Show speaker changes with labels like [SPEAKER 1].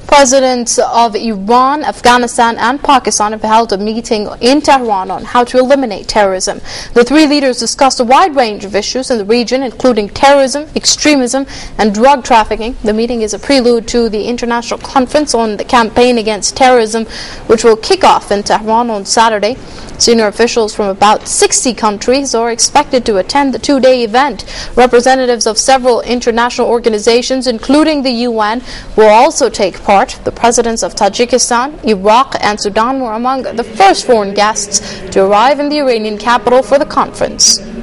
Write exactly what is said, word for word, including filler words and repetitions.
[SPEAKER 1] Presidents of Iran, Afghanistan and Pakistan have held a meeting in Tehran on how to eliminate terrorism. The three leaders discussed a wide range of issues in the region, including terrorism, extremism and drug trafficking. The meeting is a prelude to the International Conference on the Campaign Against Terrorism, which will kick off in Tehran on Saturday. Senior officials from about sixty countries are expected to attend the two-day event. Representatives of several international organizations, including the U N, will also take part. The presidents of Tajikistan, Iraq and Sudan were among the first foreign guests to arrive in the Iranian capital for the conference.